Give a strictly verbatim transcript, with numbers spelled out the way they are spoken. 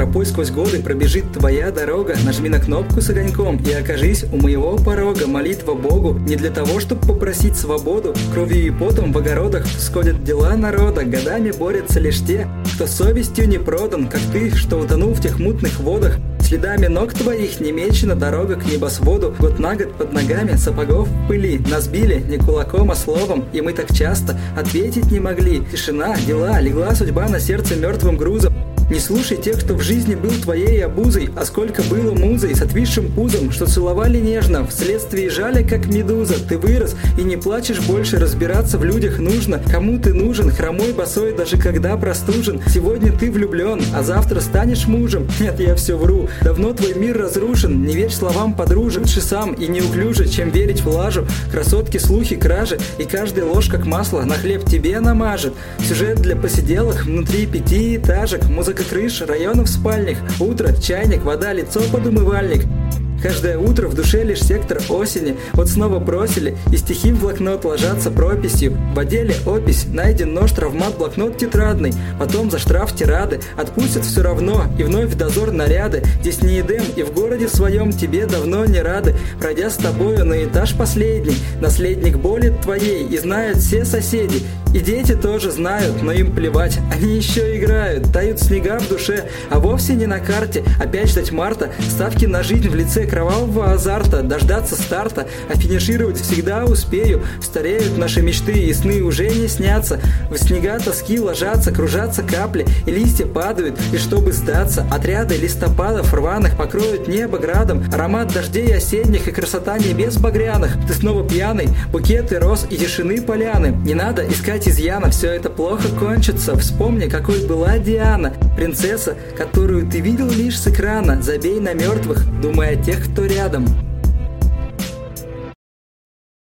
Тропой сквозь годы пробежит твоя дорога. Нажми на кнопку с огоньком и окажись у моего порога. Молитва Богу не для того, чтобы попросить свободу. Кровью и потом в огородах сходят дела народа. Годами борются лишь те, кто совестью не продан, как ты, что утонул в тех мутных водах. Следами ног твоих не мечена дорога к небосводу. Год на год под ногами сапогов в пыли. Нас били не кулаком, а словом, и мы так часто ответить не могли. Тишина, дела, легла судьба на сердце мертвым грузом. Не слушай тех, кто в жизни был твоей обузой, а сколько было музой с отвисшим пузом, что целовали нежно, вследствие жали, как медуза. Ты вырос и не плачешь больше, разбираться в людях нужно. Кому ты нужен, хромой, босой, даже когда простужен. Сегодня ты влюблен, а завтра станешь мужем. Нет, я все вру, давно твой мир разрушен. Не верь словам подружек, лучше сам и неуклюже, чем верить в лажу. Красотки, слухи, кражи, и каждая ложь, как масло, на хлеб тебе намажет. Сюжет для посиделок внутри пятиэтажек, музыка крыш, районов спальных. Утро, чайник, вода, лицо под умывальник. Каждое утро в душе лишь сектор осени. Вот снова бросили, и стихи в блокнот ложатся прописью. В отделе опись, найден нож, травмат, блокнот тетрадный. Потом за штраф тирады отпустят все равно, и вновь в дозор наряды. Здесь не Эдем, и в городе своем тебе давно не рады. Пройдя с тобою на этаж последний, наследник боли твоей, и знают все соседи. И дети тоже знают, но им плевать, они еще играют, тают снега в душе, а вовсе не на карте. Опять ждать марта, ставки на жизнь в лице кровавого азарта, дождаться старта, а финишировать всегда успею. Стареют наши мечты, и сны уже не снятся. В снега тоски ложатся, кружатся капли, и листья падают, и чтобы сдаться, отряды листопадов рваных покроют небо градом. Аромат дождей осенних и красота небес багряных. Ты снова пьяный, букеты роз и тишины поляны. Не надо искать изъяна, все это плохо кончится. Вспомни, какой была Диана, принцесса, которую ты видел лишь с экрана. Забей на мертвых, думая о тех, кто рядом.